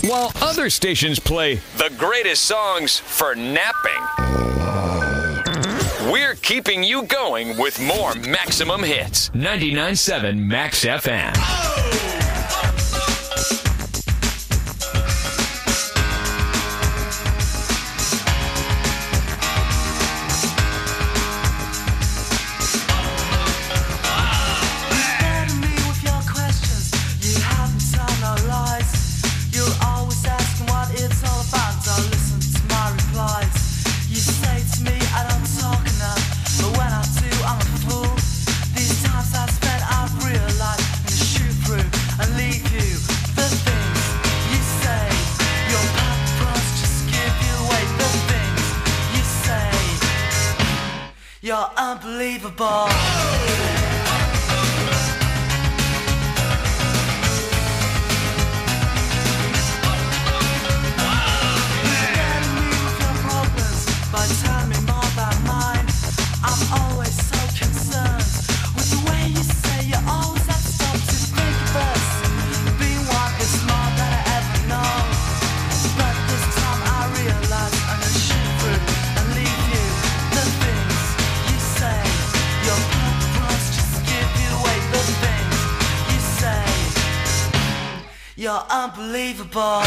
while other stations play the greatest songs for napping. We're keeping you going with more Maximum Hits. 99.7 Max FM. You're unbelievable. You're unbelievable.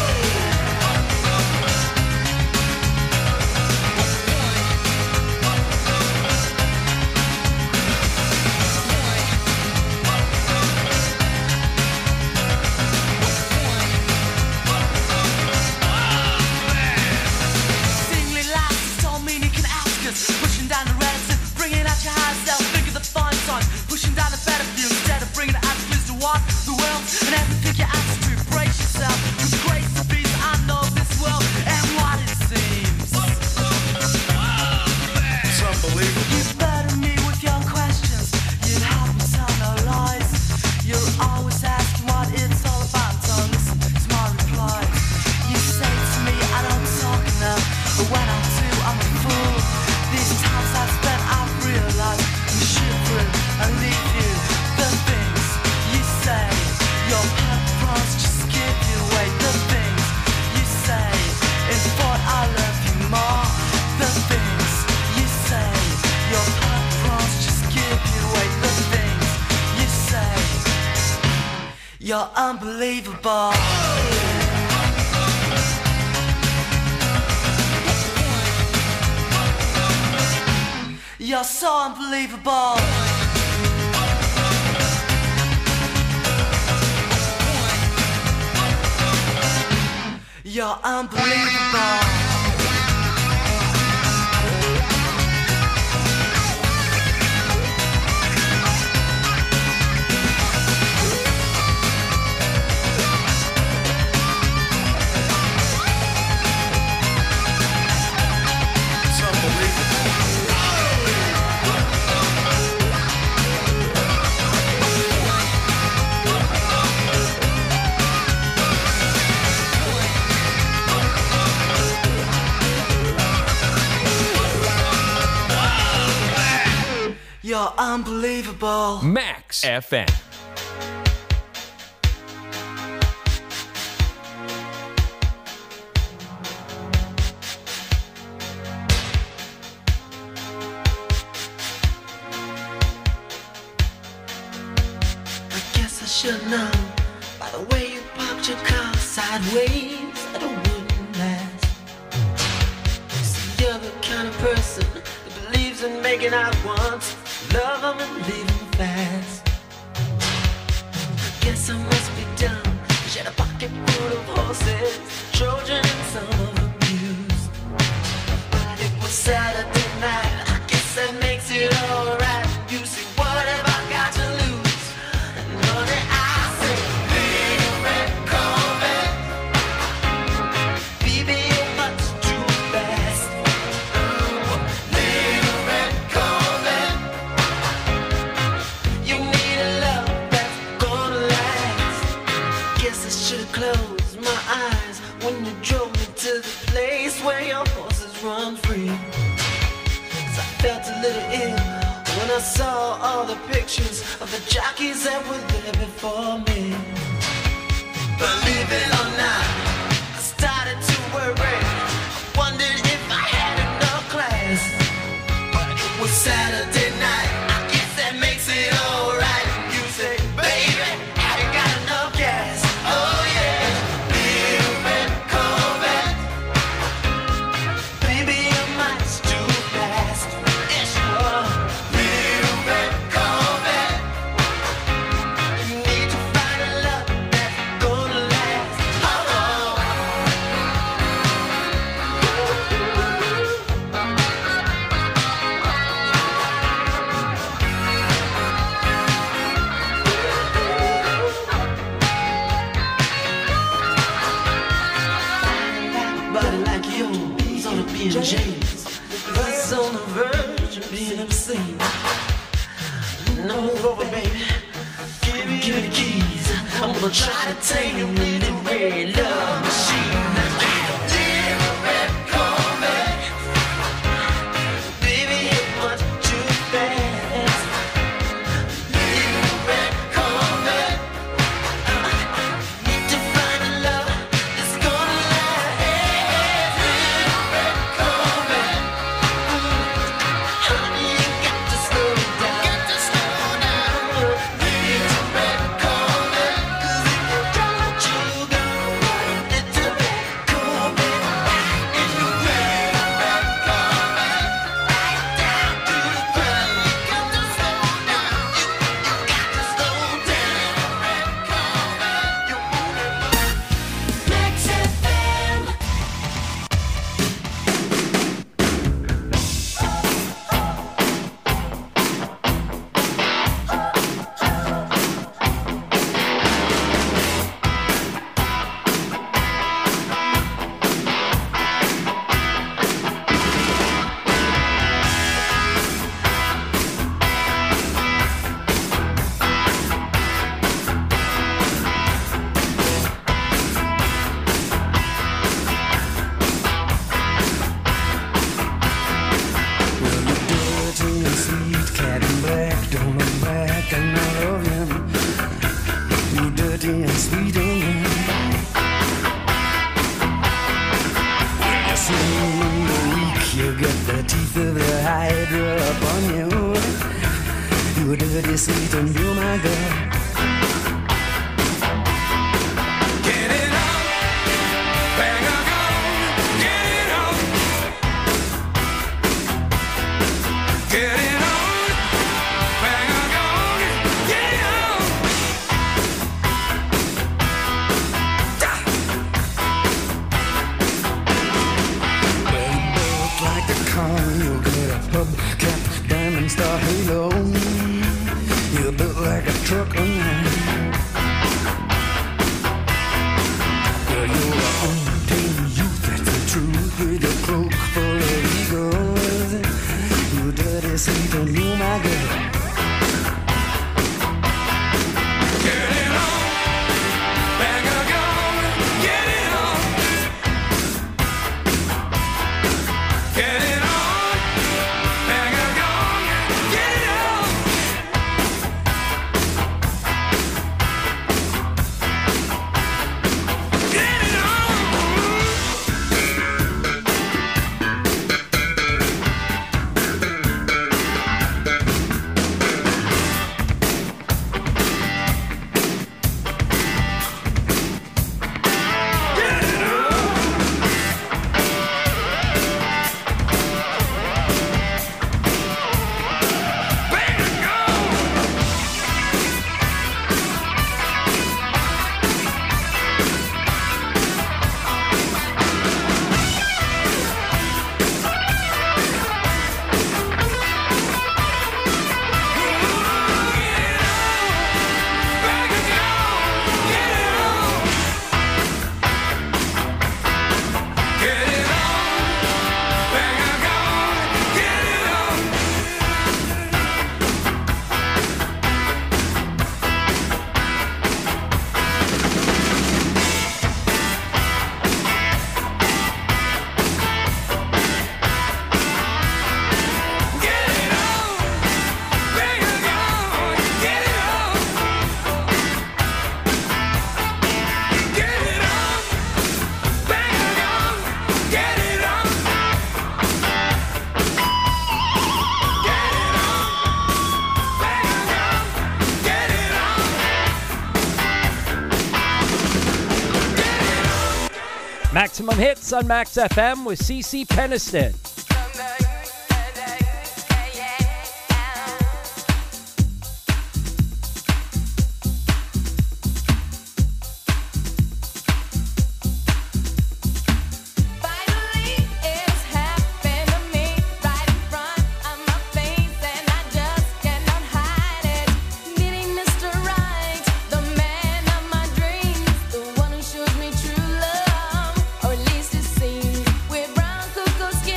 Pushing down the reds and bringing out your high self. Think of the fun time, pushing down the better view instead of bringing it out to walk the world and everything you ask to brace yourself. With grace and peace, I know this world and what it seems. It's unbelievable. You burden me with your questions. You help me tell no lies. You're always asking what it's all about. Don't listen to my replies. You say to me I don't talk enough, but when I do, I'm a fool. These times I've spent, I've realized you shoot through and leave you. The things you say, your purpose just give you away. The things you say, in thought I love you more. The things you say, your purpose just give you away. The things you say, you're unbelievable. You're so unbelievable. You're unbelievable. You're unbelievable. Max FM. I guess I should know by the way you parked your car sideways that it wouldn't last. See, you're the kind of person that believes in making out once, love them and leave them fast. I guess I must be dumb. She had a pocket full of horses, Trojan and some of them used. But it was Saturday night, I guess that makes it alright. You see, what have I got to lose? And honey, I say, little red Corvette, baby, you're much too fast. Little red Corvette, you need a love that's gonna last. Guess I should've closed my eyes when you drove me to the place where your horses run free. 'Cause I felt a little ill when I saw all the pictures of the jockeys that were there before me. Believe it or not, champion James, he's on the verge of being obscene. No, over, baby. Give me the keys. I'm gonna try to take him in the red love machine. Maximum Hits on Max FM with CeCe Peniston. Shows me true love, or at least it seems we're brown cocoa skin.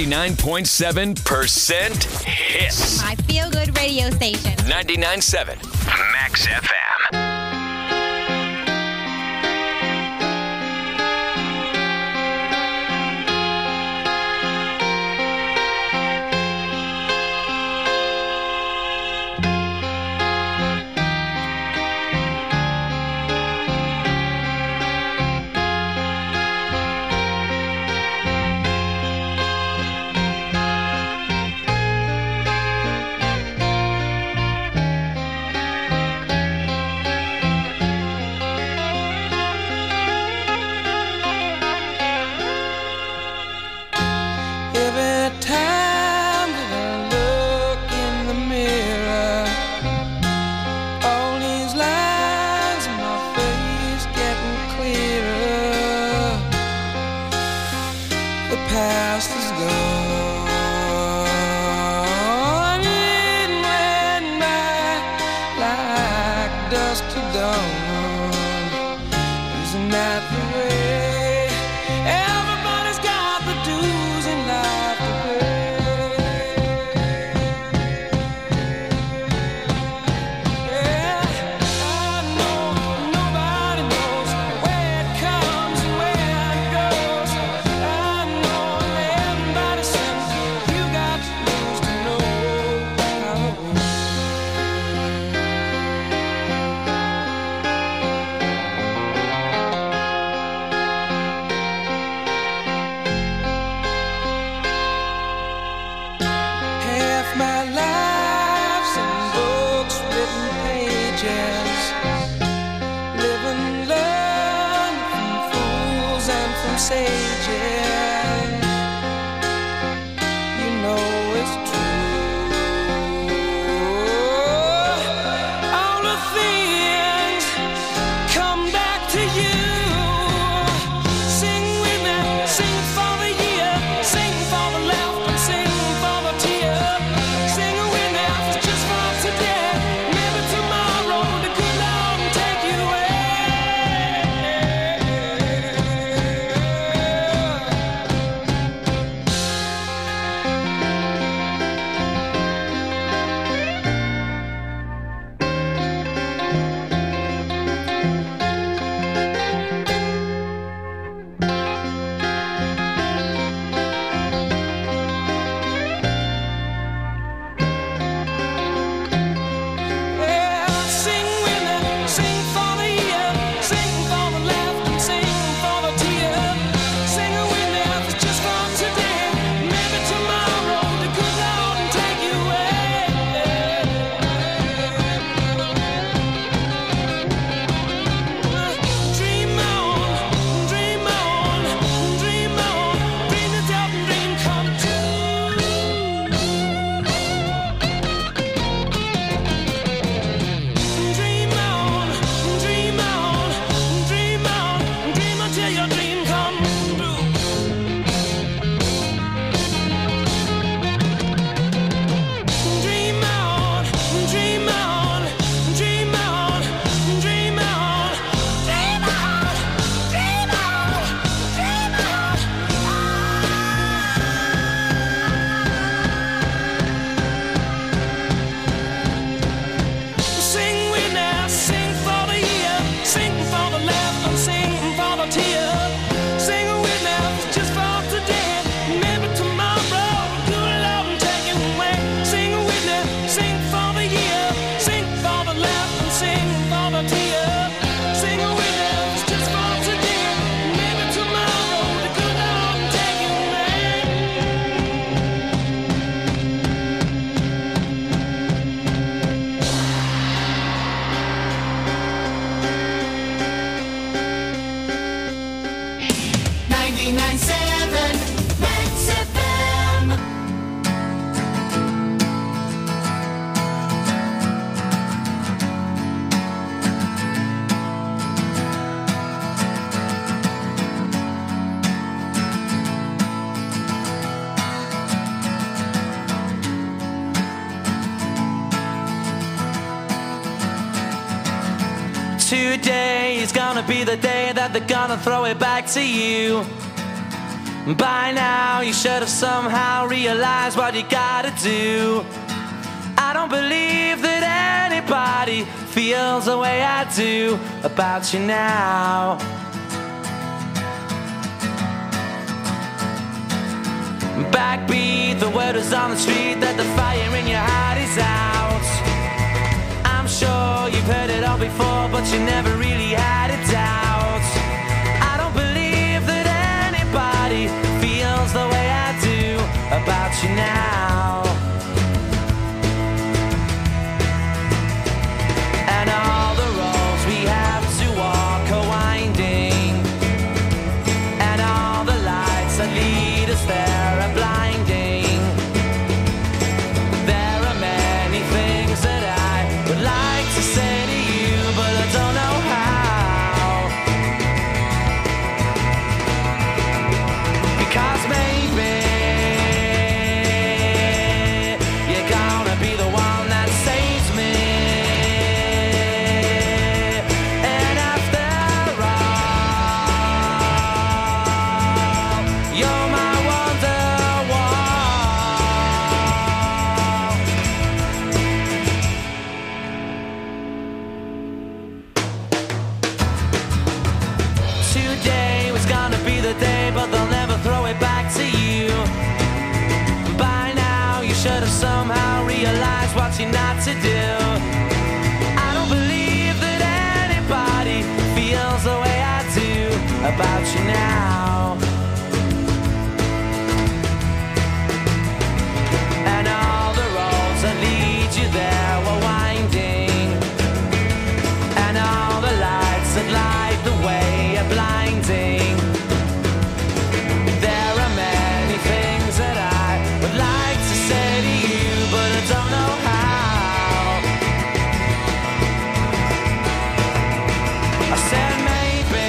99.7% hits. My feel-good radio station. 99.7 Max FM. Today is gonna be the day that they're gonna throw it back to you. By now you should have somehow realized what you gotta do. I don't believe that anybody feels the way I do about you now. Backbeat, the word is on the street that the fire in your heart is out. I'm sure you've heard it all before, but you never really had a doubt. I don't believe that anybody feels the way I do about you now. And all the roads we have to walk are winding, and all the lights that lead us there are blinding. There are many things that I would like to say to you, but I don't know how. Because maybe you're gonna be the one that saves me. And after all, you're my Wonderwall. Today was gonna be the day, but they'll never throw it back to you. By now you should have somehow realized what you're not to do. I don't believe that anybody feels the way I do about you now. And all the roads that lead you there were winding, and all the lights that light the way are blinding. There are many things that I would like to say to you, but I don't know how. I said maybe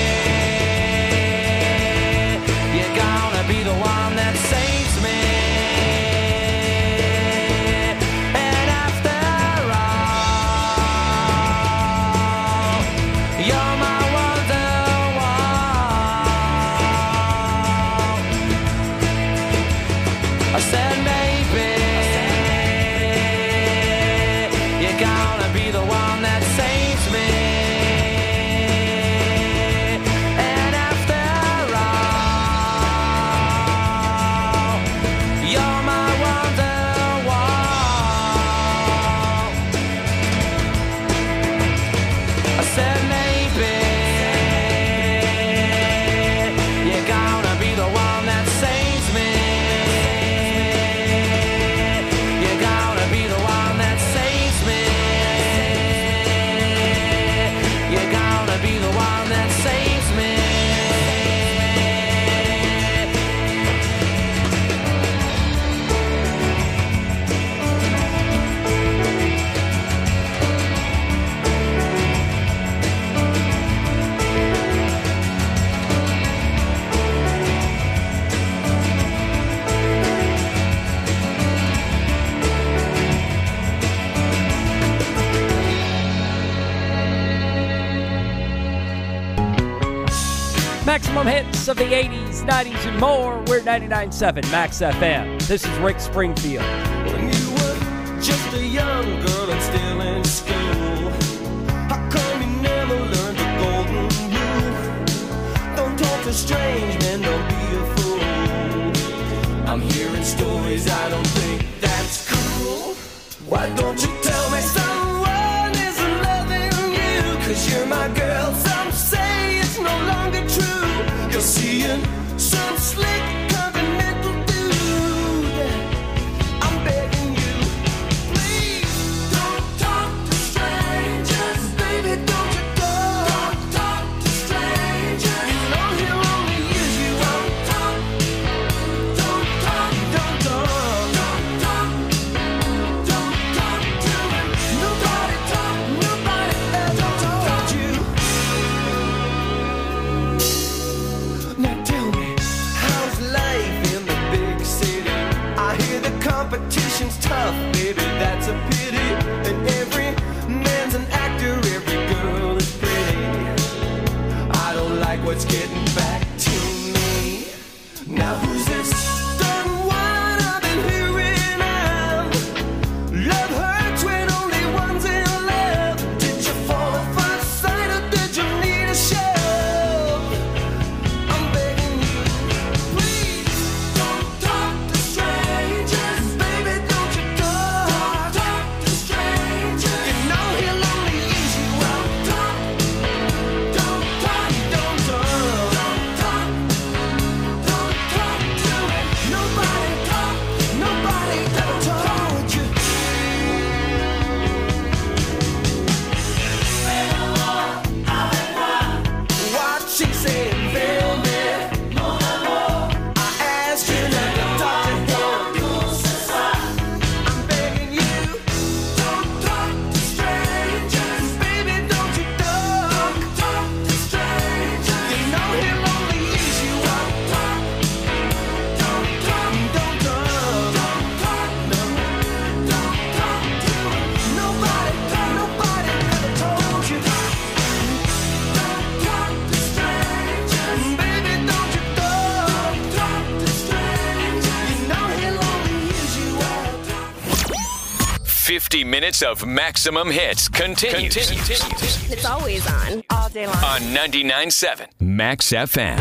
you're gonna be the one that saves me. And after all, you're my Wonderwall. I said maybe you're gonna be the one that saves me. And after all, you're my Wonderwall. I said maybe you're gonna be the one that saves me. You're gonna be the one that saves me. You're gonna be the one that saves me. Maximum hits of the 80s, 90s, and more. We're 99.7 Max FM. This is Rick Springfield. When you were just a young girl and still in school, how come you never learned the golden rule? Don't talk to strange men, don't be a fool. I'm hearing stories, I don't think that's cool. Why don't you tell me someone is loving you? 'Cause you're my girl, some say it's no longer true. You're seeing some slick continental dude. I'm begging you, please don't talk to strangers, baby, don't you go. Don't talk to strangers. You know he'll only use you. Don't talk, don't talk, don't talk, don't talk, don't talk to him. Nobody ever told you. Now tell me, how's life in the big city? I hear the competition's tough, baby, that's a pity. And every man's an actor, every girl is pretty. I don't like what's getting back to me. 50 minutes of maximum hits continues. It's always on. All day long. On 99.7 Max FM.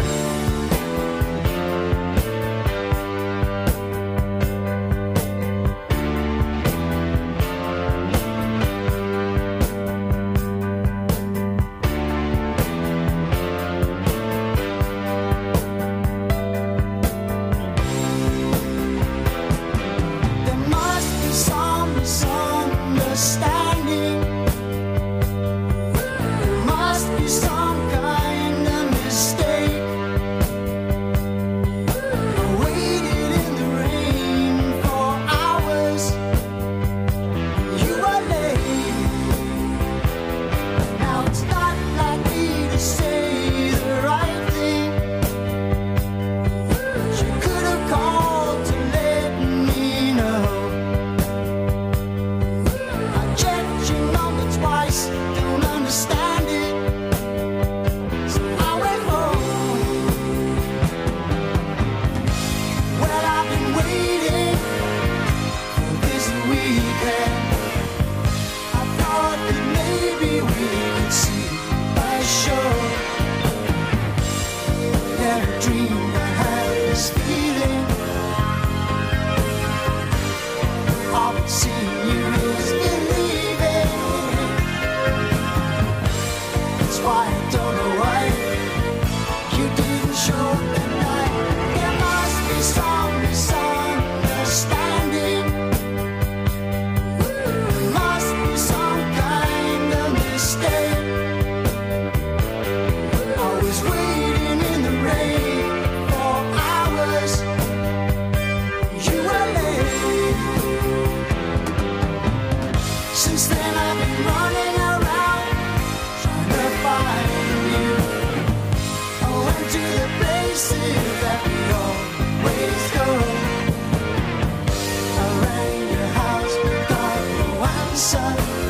There must be some misunderstanding. There must be some kind of mistake. I waited in the rain for hours. You were late. Now it's not like me to say the right thing. You could have called to let me know. I checked your number twice, don't understand it. So I went home. Well, I've been waiting for this weekend. I thought that maybe we could see a show. Never dreamed I had this feeling. All I've seen you is believing. That's why I don't know why you didn't show tonight. There must be some misunderstanding. There must be some kind of mistake. I was waiting in the rain for hours. You were late. Since then I've been running around trying to find you. I went to the places that we always go. I rang your house but got no answer.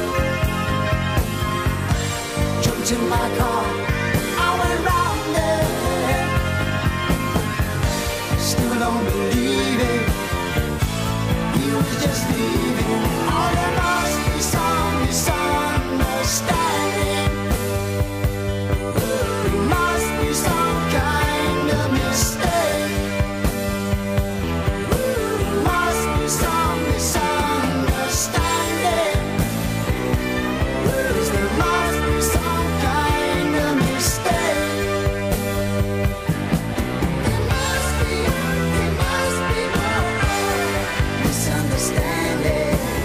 Jumped in my car, I went round there. Still don't believe it. He was just leaving. Oh, there must be some misunderstanding. There must be some kind of mistake. There must be some misunderstanding. Yes, there must be some kind of mistake. There must be misunderstanding.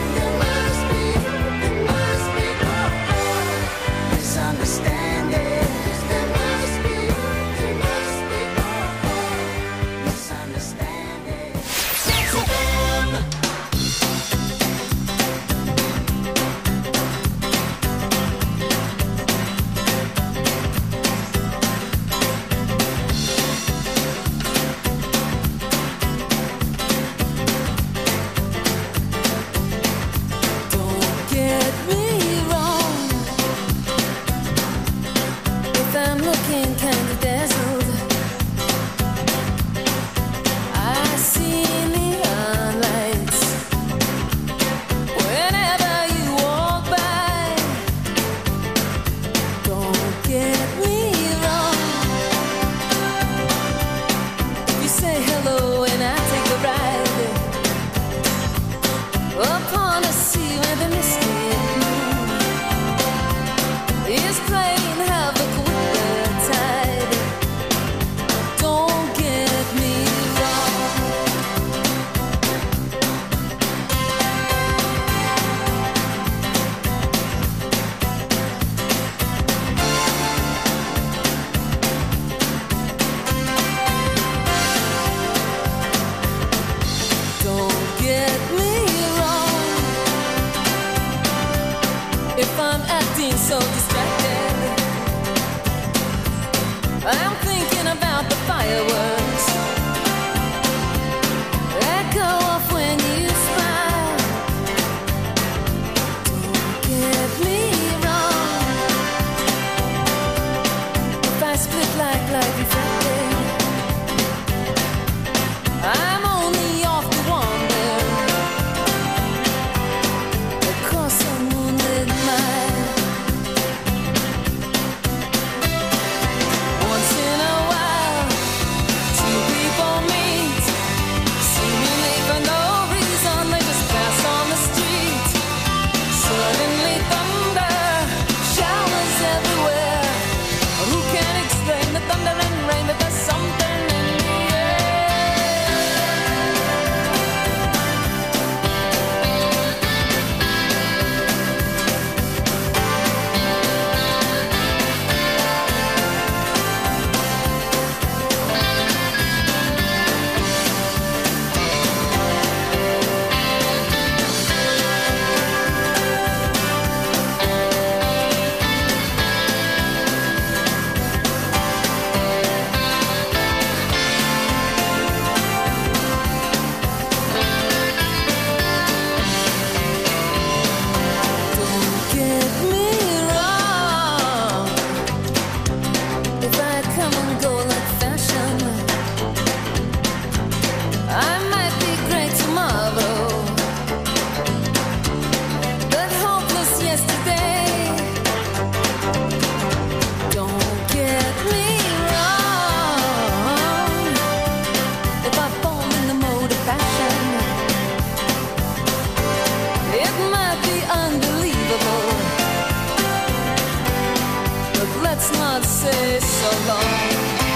along.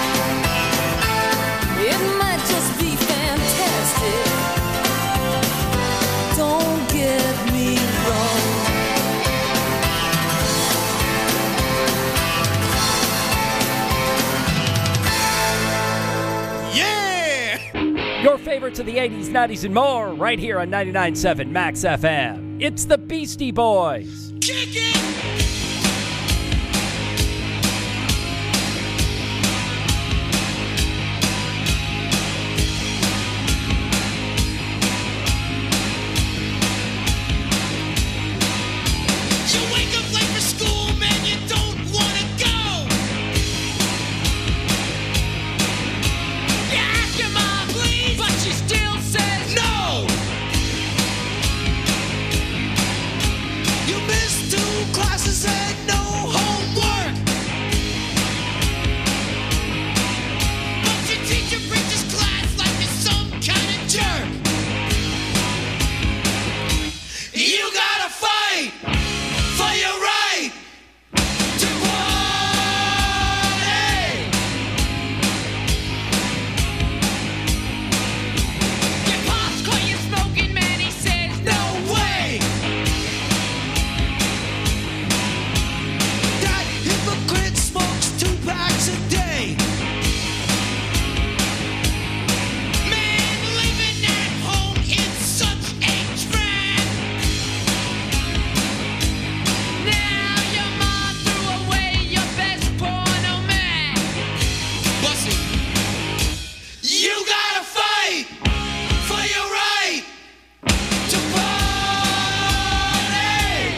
It might just be fantastic. Don't get me wrong. Your favorites of the 80s, 90s, and more, right here on 99.7 Max FM. It's the Beastie Boys. Kick it! You wake up late for school, man, you don't wanna go. You ask your mom, please, but she still says no. You missed 2 classes and no homework. But your teacher preaches class like you're some kind of jerk. You gotta fight for your right to party. Your pops caught you smoking, man, he says no way. That hypocrite smokes 2 packs a day. Man, living at home is such a drag. Now your mom threw away your best porno mag. Bussy, you gotta fight for your right to party.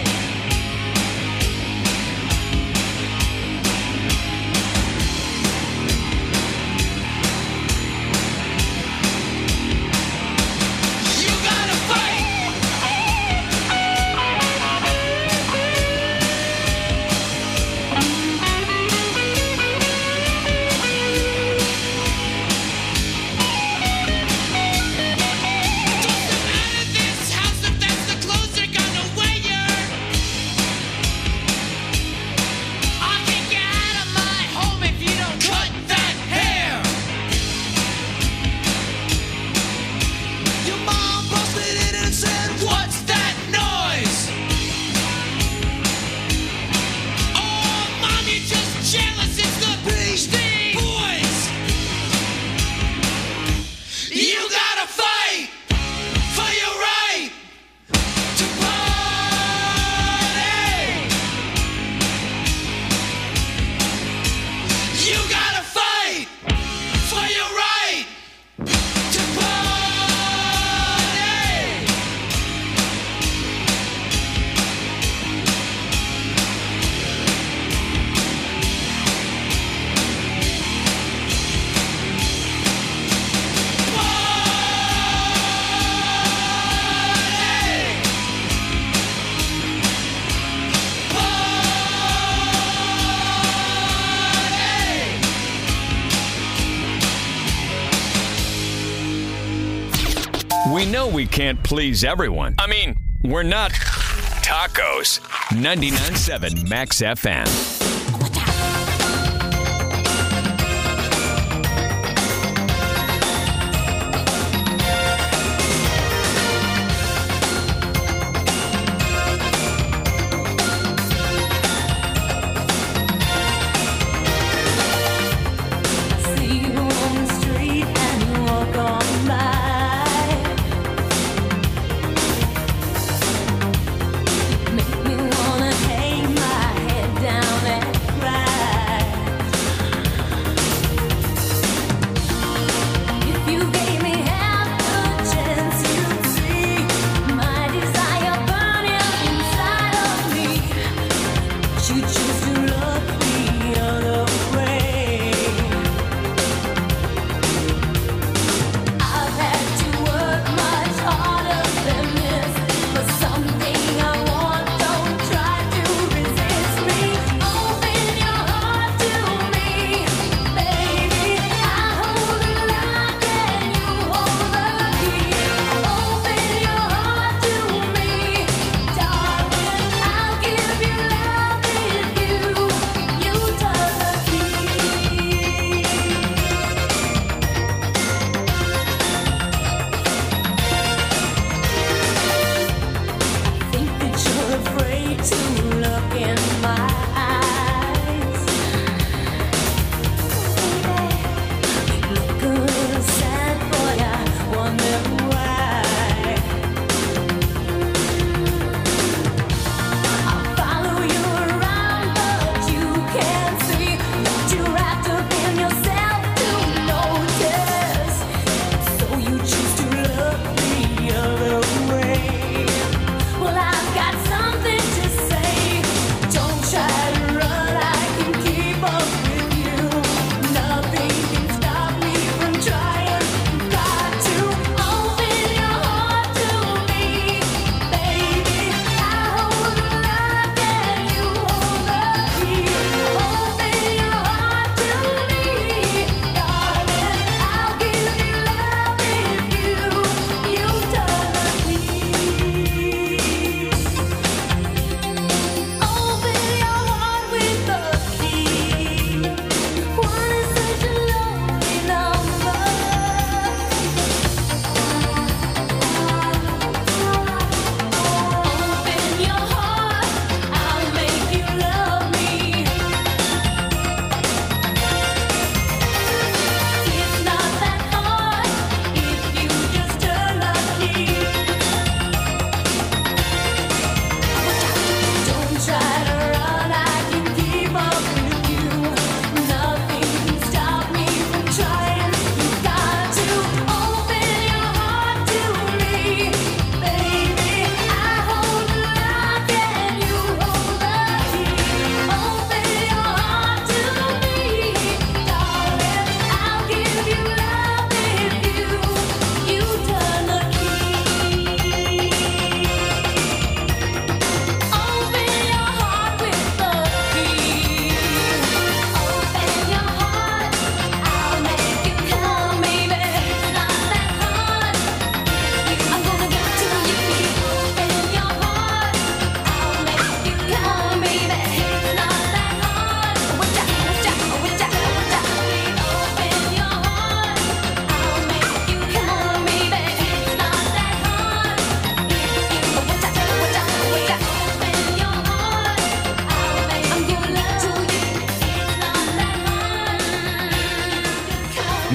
You gotta fight. Toss them out of this house if that's the clothes they're gonna wear. I'll kick you out of my home if you don't cut that hair. Your mom busted in and said, "What's that noise?" Oh, mom, you're just jealous. It's the Beastie Boys. You gotta fight for your right to party. You gotta fight for your right to party. We know we can't please everyone. I mean, we're not tacos. 99.7 Max FM. See you on the street and walk on by. Make me wanna hang my head down and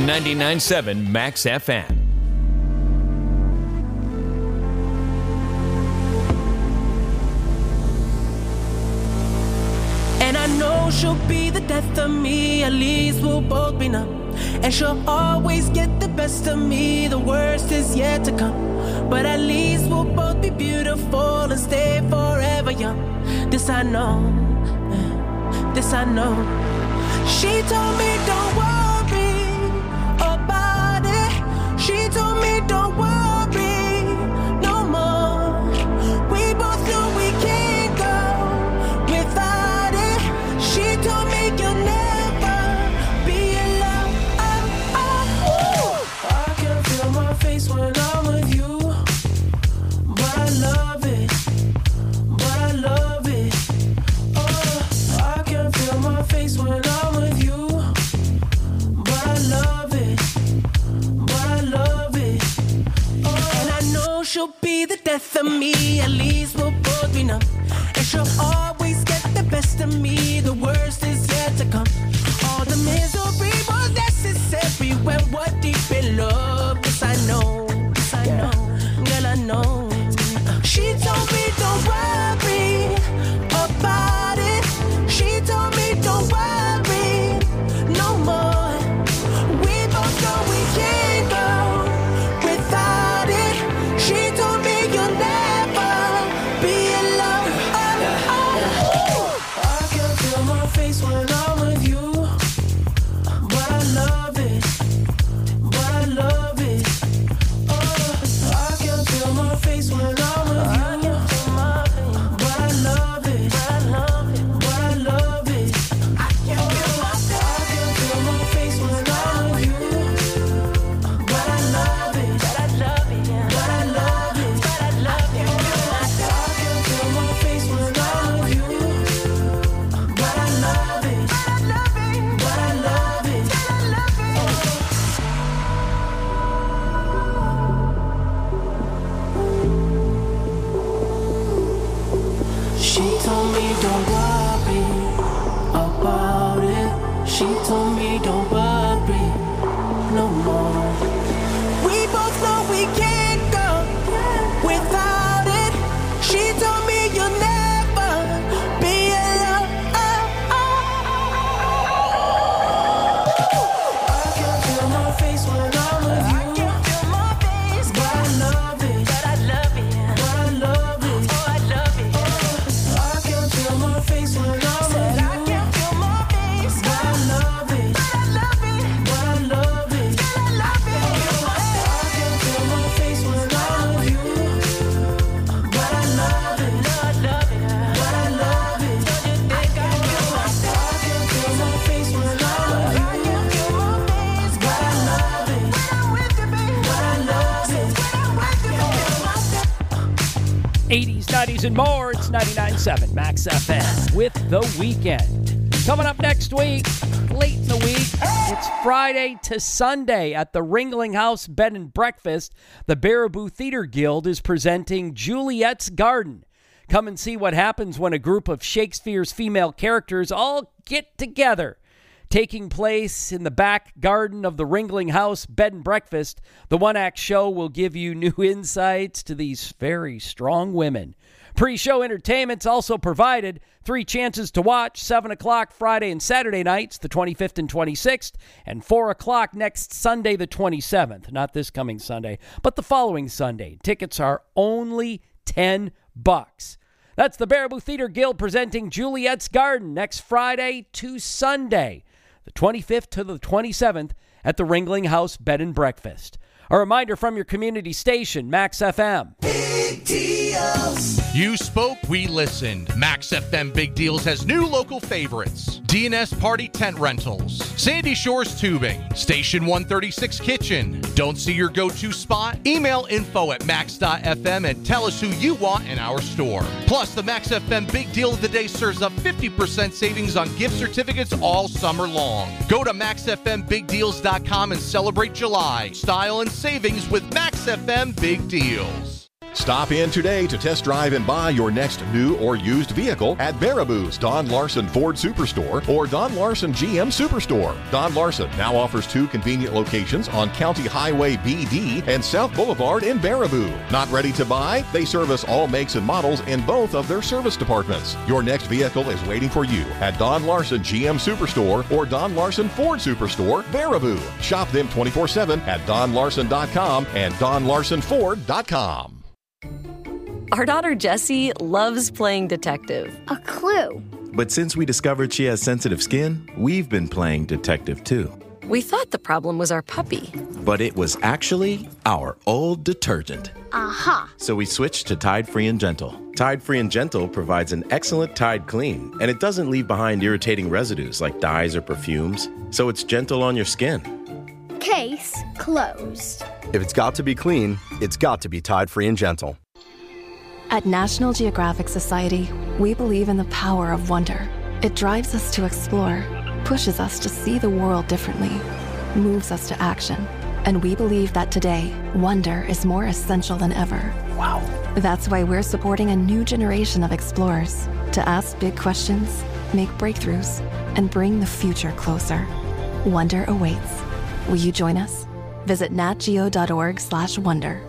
99.7 Max FM. And I know she'll be the death of me, at least we'll both be numb. And she'll always get the best of me, the worst is yet to come. But at least we'll both be beautiful and stay forever young. This I know, this I know. She told me don't worry about it. She told me don't worry no more. We both know we can't go without it. She told me you'll never be alone. I can feel my face when I'm with you, but I love it, but I love it. I can feel my face when I'm with you, but I love it, but I love it. And I know she'll be the death of me, at least we'll both be numb. And she'll always get the best of me, the worst is yet to come. All the misery was necessary when we're deep in love. This I know, this I know, girl I know. She told me don't worry about it. She told me don't worry no more. We both know we can't go without it. She told me you'll never be alone. I can feel my face when I'm with you, but I love it, but I love it. I can feel my face when I'm with you, but I love it, but I love it. I can feel my face when I'm with you, but I love it, but I love it, but I love it, but I love it. I can feel my face when I'm with you, but I love it, but I love it, but I love it. She told me don't worry about it. She told me don't worry no more. We both know we can't go without it. She told me you'll never be alone. I can feel my face when I'm with you. I can feel my face, but I love it, but I love it, but I love it, oh I love it. I can feel my face when I'm with you. I can feel my face, but I love it, but I love it, but I love it, but I love it. I can feel my face when I'm with you, but I love it, but I love it, but I love it. Don't you think I can feel my face when I'm with you? I can feel my face, but I love it, when I'm with you, baby, but I love it, when I'm with you, baby. 80s, 90s, and more. It's 99.7 Max FM with The Weeknd. Coming up next week, late in the week, it's Friday to Sunday at the Ringling House Bed and Breakfast. The Baraboo Theater Guild is presenting Juliet's Garden. Come and see what happens when a group of Shakespeare's female characters all get together. Taking place in the back garden of the Ringling House Bed and Breakfast, the one-act show will give you new insights to these very strong women. Pre-show entertainment's also provided. 3 chances to watch, 7 o'clock Friday and Saturday nights, the 25th and 26th, and 4 o'clock next Sunday, the 27th. Not this coming Sunday, but the following Sunday. Tickets are only $10. That's the Baraboo Theater Guild presenting Juliet's Garden next Friday to Sunday, the 25th to the 27th at the Ringling House Bed and Breakfast. A reminder from your community station, Max FM. Big deals. You spoke, we listened. Max FM Big Deals has new local favorites. DNS Party Tent Rentals, Sandy Shores Tubing, Station 136 Kitchen. Don't see your go-to spot? Email info@max.fm and tell us who you want in our store. Plus, the Max FM Big Deal of the Day serves up 50% savings on gift certificates all summer long. Go to maxfmbigdeals.com and celebrate July. Style and savings with Max FM Big Deals. Stop in today to test drive and buy your next new or used vehicle at Baraboo's Don Larson Ford Superstore or Don Larson GM Superstore. Don Larson now offers 2 convenient locations on County Highway BD and South Boulevard in Baraboo. Not ready to buy? They service all makes and models in both of their service departments. Your next vehicle is waiting for you at Don Larson GM Superstore or Don Larson Ford Superstore, Baraboo. Shop them 24/7 at donlarson.com and donlarsonford.com. Our daughter Jessie loves playing detective. A clue. But since we discovered she has sensitive skin, we've been playing detective too. We thought the problem was our puppy. But it was actually our old detergent. Aha. So we switched to Tide Free and Gentle. Tide Free and Gentle provides an excellent Tide clean, and it doesn't leave behind irritating residues like dyes or perfumes, so it's gentle on your skin. Case closed. If it's got to be clean, it's got to be Tide Free and Gentle. At National Geographic Society, we believe in the power of wonder. It drives us to explore, pushes us to see the world differently, moves us to action. And we believe that today, wonder is more essential than ever. Wow. That's why we're supporting a new generation of explorers to ask big questions, make breakthroughs, and bring the future closer. Wonder awaits. Will you join us? Visit natgeo.org/wonder.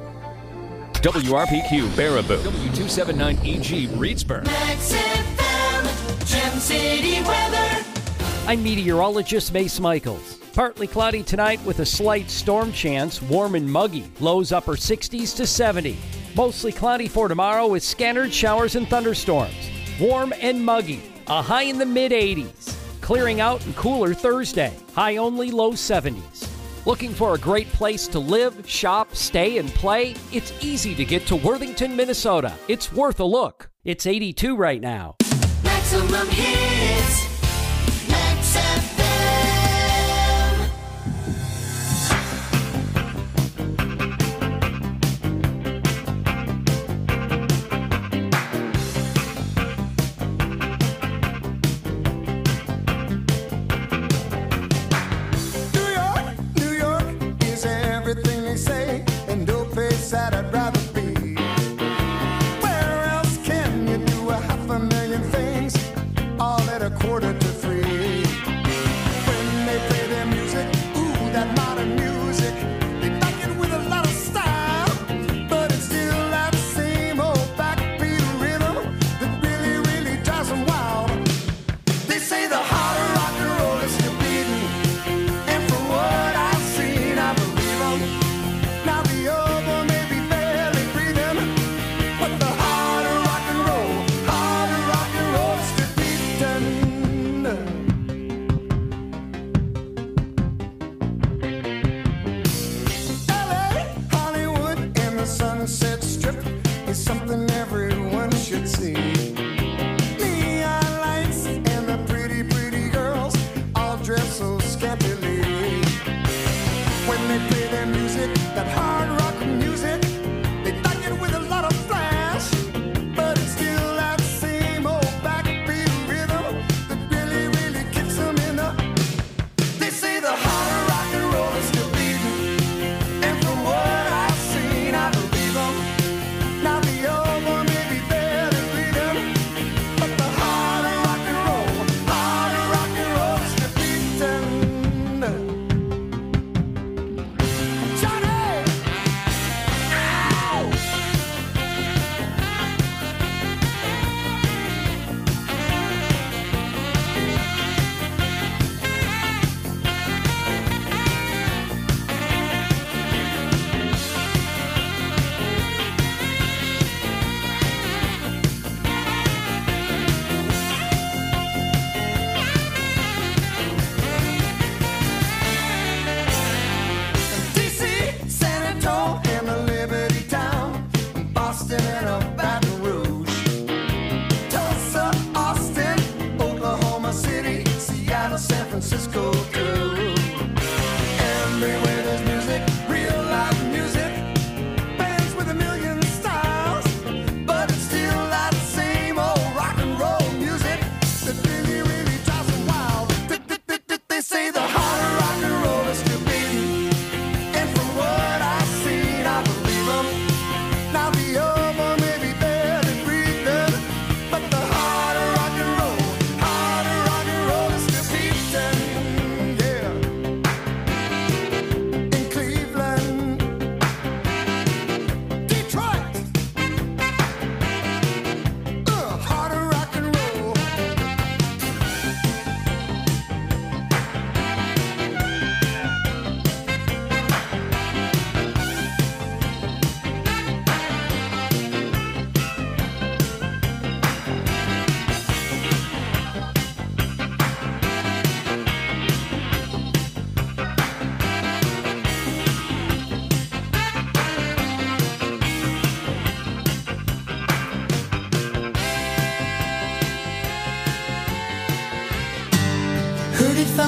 WRPQ Baraboo, W279EG Reedsburg. Max FM, Gem City weather. I'm meteorologist Mace Michaels. Partly cloudy tonight with a slight storm chance, warm and muggy. Lows upper 60s to 70. Mostly cloudy for tomorrow with scattered showers and thunderstorms. Warm and muggy, a high in the mid-80s. Clearing out and cooler Thursday, high only low 70s. Looking for a great place to live, shop, stay, and play? It's easy to get to Worthington, Minnesota. It's worth a look. It's 82 right now. Maximum hits. Max FM. New York is everything they say, and no place that I'd rather be. Where else can you do 500,000 things all at 2:45? When they play their music, ooh, that modern music, they back it with a lot of style, but it's still that same old backbeat rhythm that really, really drives them wild. They say the heart of rock and roll is still beating, and from what I've seen, I believe them. Now the other may be barely breathing, but the heart of rock and roll is still beating.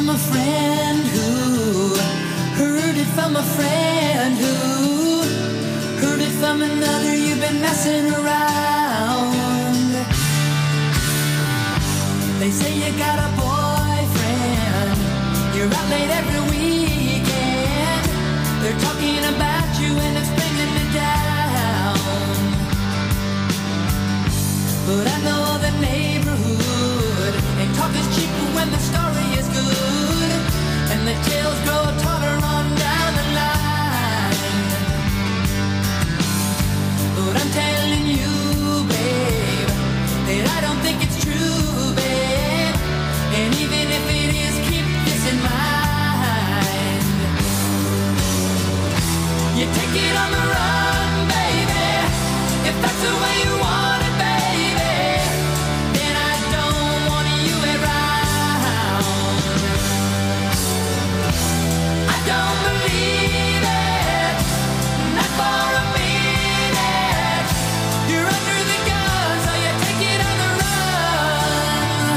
from a friend who heard it from a friend who heard it from another. You've been messing around. They say you got a boyfriend. You're out late every weekend. They're talking about you and it's bringing me down. But I know the neighborhood, and talk is cheap when the story is good, and the tales grow taller on down the line. But I'm telling you, babe, that I don't think it's true, babe. And even if it is, keep this in mind. You take it on the run, baby, if that's the way you want it, baby. Then I don't want you around. I don't believe it, not for a minute. You're under the gun, so you take it on the run.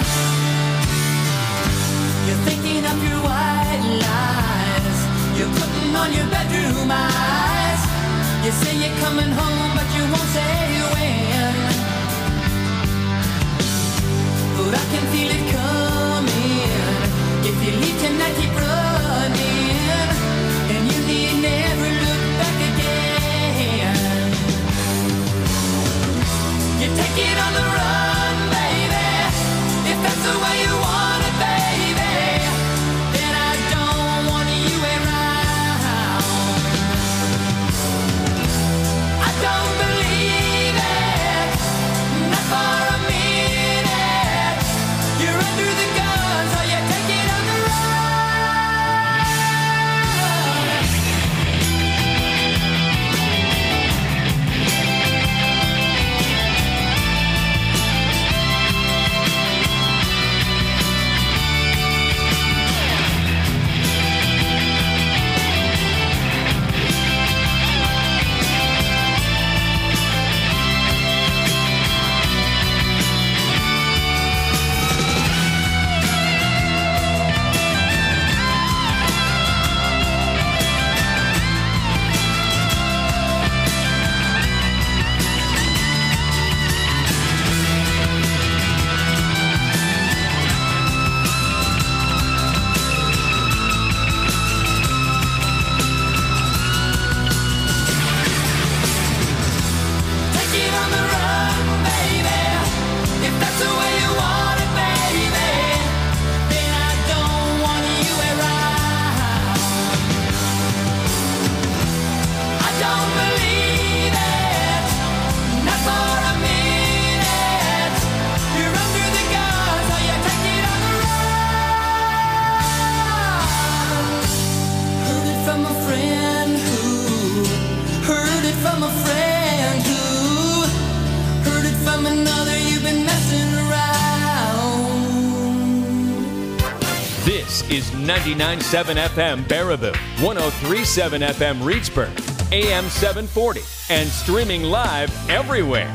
You're thinking of your white lies. You're putting on your bedroom eyes. You say you're coming home, but you won't say when. But I can feel it coming. If you leave tonight, keep running, and you need never look back again. You take it on the run, baby, if that's the way you want it, baby. Then I don't want you around. I don't believe it, not for a minute. You're under the gun, so you take it on the run. Take it on the run, baby, if that's the way you want it, baby. Then I don't want you around. I don't believe it, not for a minute. You're under the gun, so you take it on the run. Heard it from a friend who heard it from a friend who heard it from another. You've been messing around. This is 99.7 FM Baraboo, 103.7 FM Reedsburg, AM 740, and streaming live everywhere.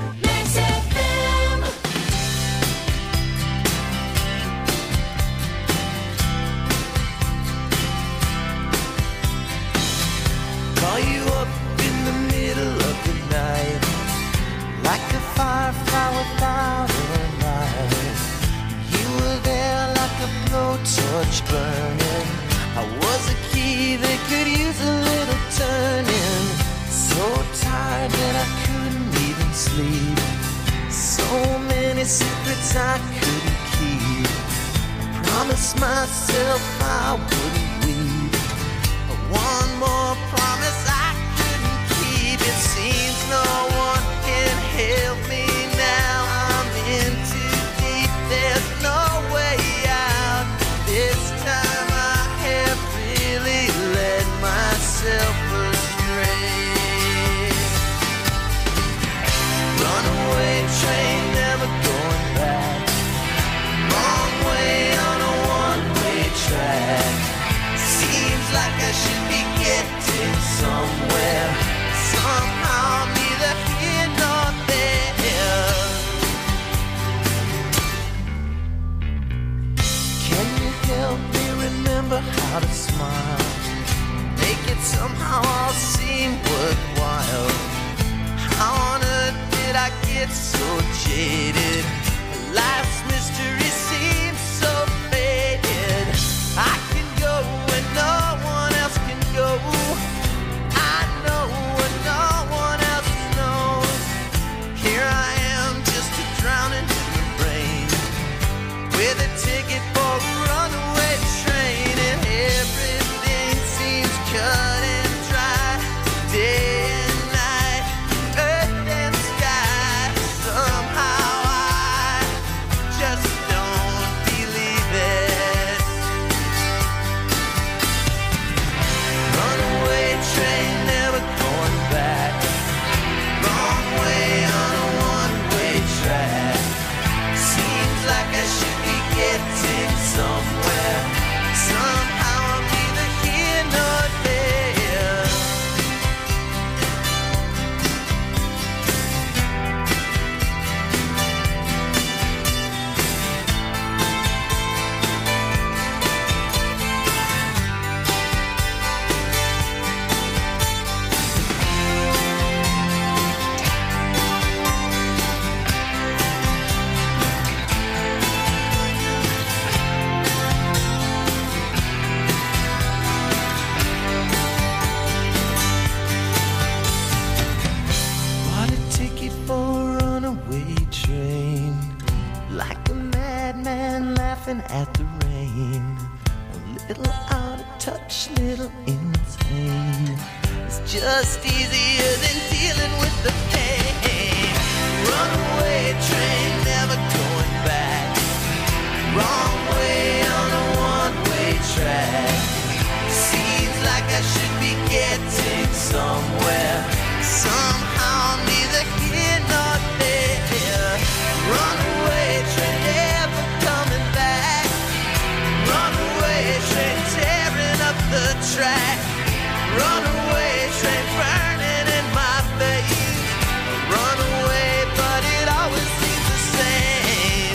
Call you up in the middle of the night, like a firefly without a light. You were there like a blowtorch burning. I was a key that could use a little turning. So tired that I couldn't even sleep. So many secrets I couldn't keep. I promised myself I wouldn't weep. One more promise I couldn't keep. It seems no one can help me now. I'm in too deep. There's no way out. This time I have really led myself astray. Runaway train, never going back. Wrong way on a one-way track. Seems like I should be getting somewhere. Somehow neither here nor there. without a smile. Make it somehow all seem worthwhile. How on earth did I get so jaded? Life's mystery seems so faded. I can go when no one else can go. I know when no one else knows. Here I am, just a drowning in the rain, with a ticket for a runaway train, and everything seems cut and dry. Day and night, earth and sky. Somehow I just don't believe it. Runaway train, never going back. Wrong way on a one-way track. Seems like I should be getting somewhere. Somehow I'm neither here nor there. Bought a ticket for a runaway train, like a madman laughing at the rain. A little out of touch, little insane. It's just easier than dealing with the pain. Runaway train, never going back. Wrong way on a one-way track. Seems like I should be getting somewhere. Somehow I'm neither here nor there. Runaway train, never coming back. Runaway train, tearing up the track. Runaway train, burning in my face. Runaway, but it always seems the same.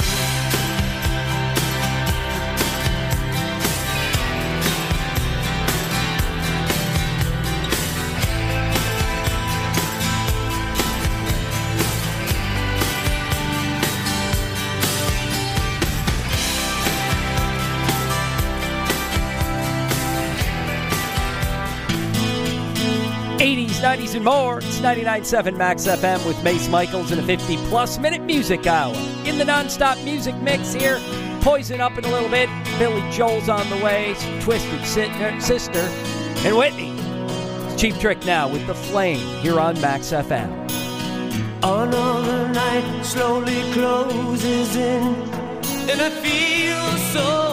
'80s, '90s, and more. It's 99.7 Max FM with Mace Michaels and a 50-plus minute music hour. In the nonstop music mix here, Poison up in a little bit. Billy Joel's on the way. Twisted Sister. And Whitney. Cheap Trick now with The Flame here on Max FM. Another night slowly closes in, and I feel so